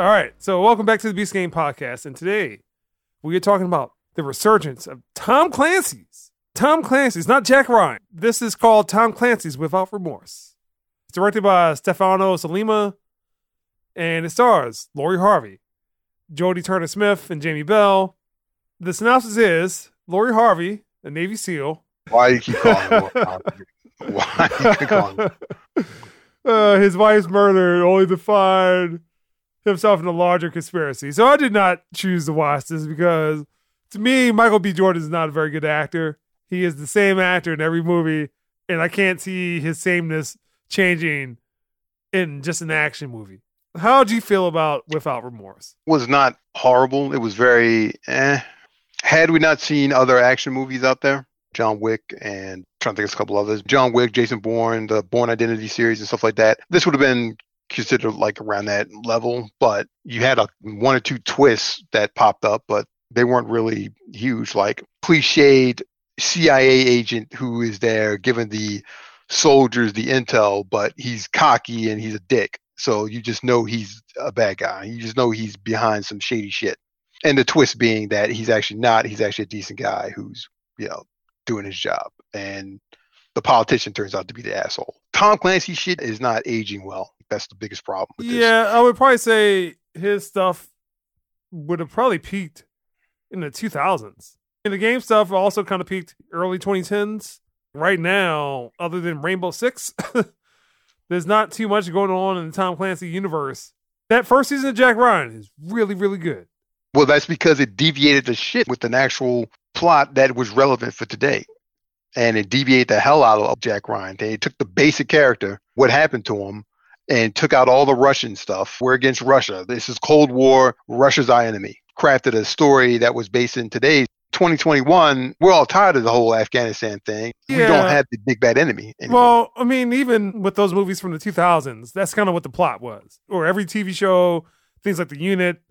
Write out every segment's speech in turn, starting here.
All right, so welcome back to the Beast Game Podcast, and today we are talking about the resurgence of Tom Clancy's. Tom Clancy's, not Jack Ryan. This is called Tom Clancy's Without Remorse. It's directed by Stefano Sollima, and it stars Lori Harvey, Jodie Turner-Smith, and Jamie Bell. The synopsis is Lori Harvey, a Navy SEAL. Why you keep calling him? Why you keep calling him? His wife's murdered only to find himself in a larger conspiracy. So I did not choose to watch this because, to me, Michael B. Jordan is not a very good actor. He is the same actor in every movie, and I can't see his sameness changing in just an action movie. How do you feel about Without Remorse? It was not horrible. It was very Had we not seen other action movies out there, John Wick and I'm trying to think of a couple others, John Wick, Jason Bourne, the Bourne Identity series and stuff like that, this would have been considered like around that level. But you had one or two twists that popped up, but they weren't really huge, like cliched CIA agent who is there giving the soldiers the intel, but he's cocky and he's a dick. So you just know he's a bad guy. You just know he's behind some shady shit. And the twist being that he's actually not. He's actually a decent guy who's, doing his job. And the politician turns out to be the asshole. Tom Clancy shit is not aging well. That's the biggest problem with this. Yeah, I would probably say his stuff would have probably peaked in the 2000s. And the game stuff also kind of peaked early 2010s. Right now, other than Rainbow Six, there's not too much going on in the Tom Clancy universe. That first season of Jack Ryan is really, really good. Well, that's because it deviated the shit with an actual plot that was relevant for today. And it deviated the hell out of Jack Ryan. They took the basic character, what happened to him, and took out all the Russian stuff. We're against Russia. This is Cold War. Russia's our enemy. Crafted a story that was based in today's 2021. We're all tired of the whole Afghanistan thing. Yeah. We don't have the big bad enemy anymore. Well, I mean, even with those movies from the 2000s, that's kind of what the plot was. Or every TV show, things like The Unit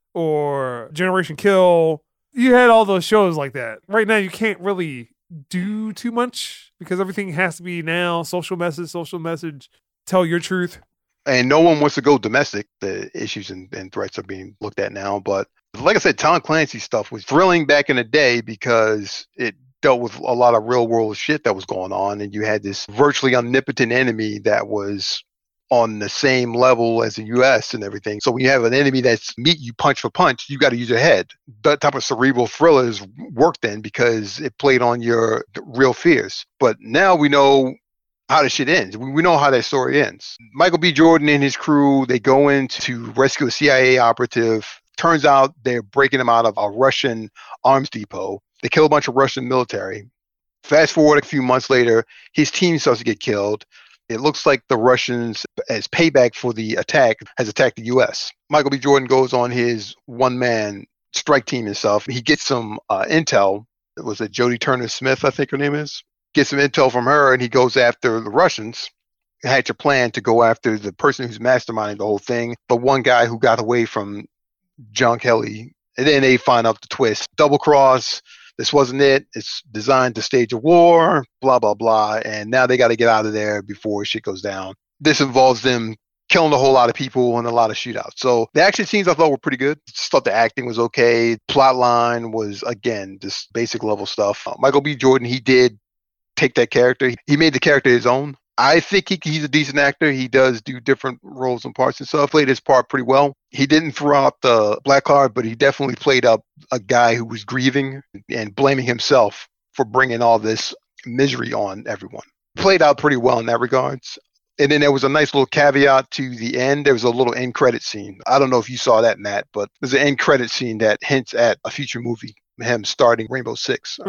or Generation Kill. You had all those shows like that. Right now, you can't really do too much because everything has to be now social message, tell your truth. And no one wants to go domestic. The issues and threats are being looked at now. But like I said, Tom Clancy stuff was thrilling back in the day because it dealt with a lot of real world shit that was going on. And you had this virtually omnipotent enemy that was on the same level as the U.S. and everything. So when you have an enemy that's meet you punch for punch, you got to use your head. That type of cerebral thrillers worked then because it played on your real fears. But now we know how the shit ends. We know how that story ends. Michael B. Jordan and his crew, they go in to rescue a CIA operative. Turns out they're breaking him out of a Russian arms depot. They kill a bunch of Russian military. Fast forward a few months later, his team starts to get killed. It looks like the Russians, as payback for the attack, has attacked the U.S. Michael B. Jordan goes on his one-man strike team himself. He gets some intel. It was Jodie Turner-Smith, I think her name is. Gets some intel from her, and he goes after the Russians. Hatch a plan to go after the person who's masterminding the whole thing, the one guy who got away from John Kelly. And then they find out the twist. Double cross. This wasn't it. It's designed to stage a war, blah, blah, blah. And now they got to get out of there before shit goes down. This involves them killing a whole lot of people and a lot of shootouts. So the action scenes I thought were pretty good. Just thought the acting was okay. Plot line was, again, just basic level stuff. Michael B. Jordan, he did take that character. He made the character his own. I think he's a decent actor. He does do different roles and parts and stuff. Played his part pretty well. He didn't throw out the black card, but he definitely played up a guy who was grieving and blaming himself for bringing all this misery on everyone. Played out pretty well in that regards. And then there was a nice little caveat to the end. There was a little end credit scene. I don't know if you saw that, Matt, but there's an end credit scene that hints at a future movie, him starting Rainbow Six.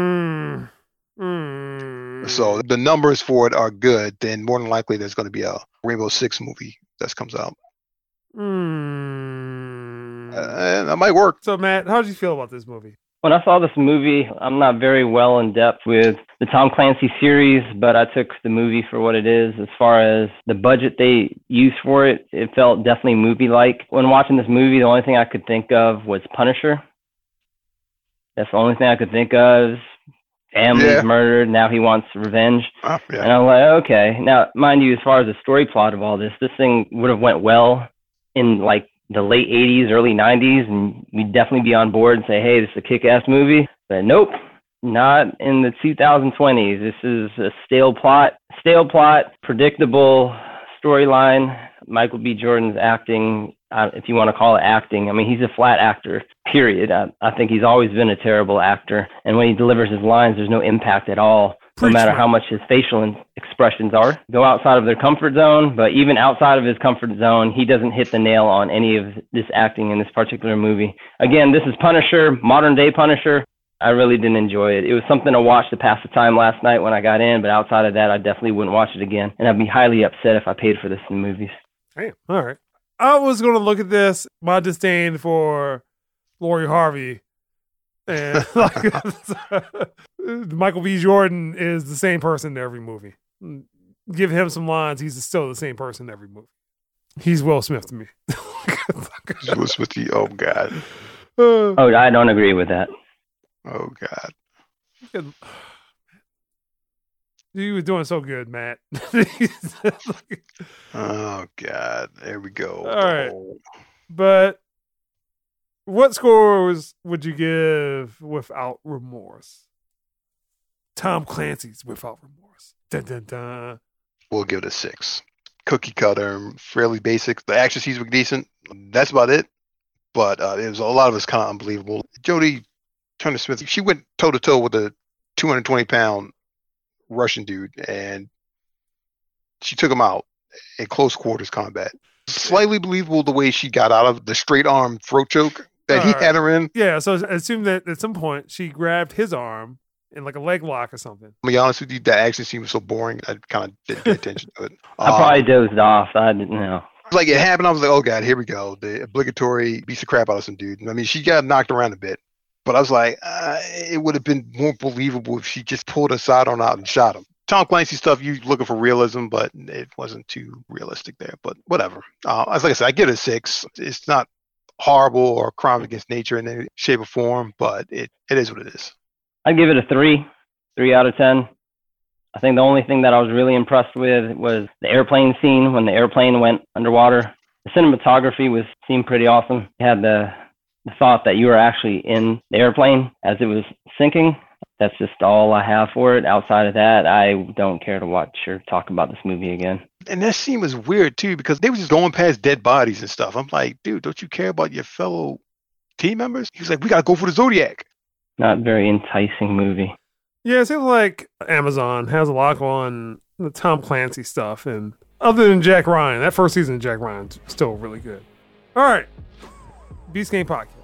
So the numbers for it are good. Then more than likely there's going to be a Rainbow Six movie that comes out. That might work. So Matt, how did you feel about this movie? When I saw this movie, I'm not very well in depth with the Tom Clancy series, but I took the movie for what it is. As far as the budget they used for it, it felt definitely movie-like. When watching this movie, the only thing I could think of was Punisher. That's the only thing I could think of. Family's murdered. Now he wants revenge. And I'm like, okay. Now, mind you, as far as the story plot of all this thing would have went well in like the late 80s, early 90s, and we'd definitely be on board and say, hey, this is a kick-ass movie. But nope, not in the 2020s. This is a stale plot, predictable storyline. Michael B. Jordan's acting, if you want to call it acting, I mean, he's a flat actor, period. I think he's always been a terrible actor. And when he delivers his lines, there's no impact at all, no matter how much his facial expressions are. Go outside of their comfort zone, but even outside of his comfort zone, he doesn't hit the nail on any of this acting in this particular movie. Again, this is Punisher, modern day Punisher. I really didn't enjoy it. It was something to watch to pass the time last night when I got in, but outside of that, I definitely wouldn't watch it again. And I'd be highly upset if I paid for this in the movies. Damn. All right. I was going to look at this, my disdain for Lori Harvey, and Michael B. Jordan is the same person in every movie. Give him some lines, he's still the same person in every movie. He's Will Smith to me. Will Smith to you? Oh, God. I don't agree with that. Oh, God. You were doing so good, Matt. Oh, God. There we go. All right. But what scores would you give Without Remorse? Tom Clancy's Without Remorse. Dun, dun, dun. We'll give it a 6. Cookie cutter, fairly basic. The action scenes were decent. That's about it. But it was a lot of it's kind of unbelievable. Jodie Turner-Smith, she went toe-to-toe with a 220-pound Russian dude, and she took him out in close quarters combat. Slightly believable the way she got out of the straight arm throat choke that he had her in. Yeah, so I assume that at some point she grabbed his arm in like a leg lock or something. To be honest with you, that action scene was so boring, I kind of didn't pay attention to it. I probably dozed off. I didn't know. Like it happened, I was like, oh God, here we go. The obligatory beats the crap out of some dude. I mean, she got knocked around a bit, but I was like, it would have been more believable if she just pulled her sidearm out and shot him. Tom Clancy stuff, you looking for realism, but it wasn't too realistic there. But whatever. As like I said, I give it a 6. It's not horrible or crime against nature in any shape or form, but it is what it is. I'd give it a 3 out of 10. I think the only thing that I was really impressed with was the airplane scene when the airplane went underwater. The cinematography seemed pretty awesome. You had the thought that you were actually in the airplane as it was sinking. That's just all I have for it. Outside of that, I don't care to watch or talk about this movie again. And that scene was weird too, because they were just going past dead bodies and stuff. I'm like, dude, don't you care about your fellow team members? He was like, we got to go for the Zodiac. Not very enticing movie. Yeah, it seems like Amazon has a lot on the Tom Clancy stuff. And other than Jack Ryan, that first season of Jack Ryan's still really good. All right. Beast Game Podcast.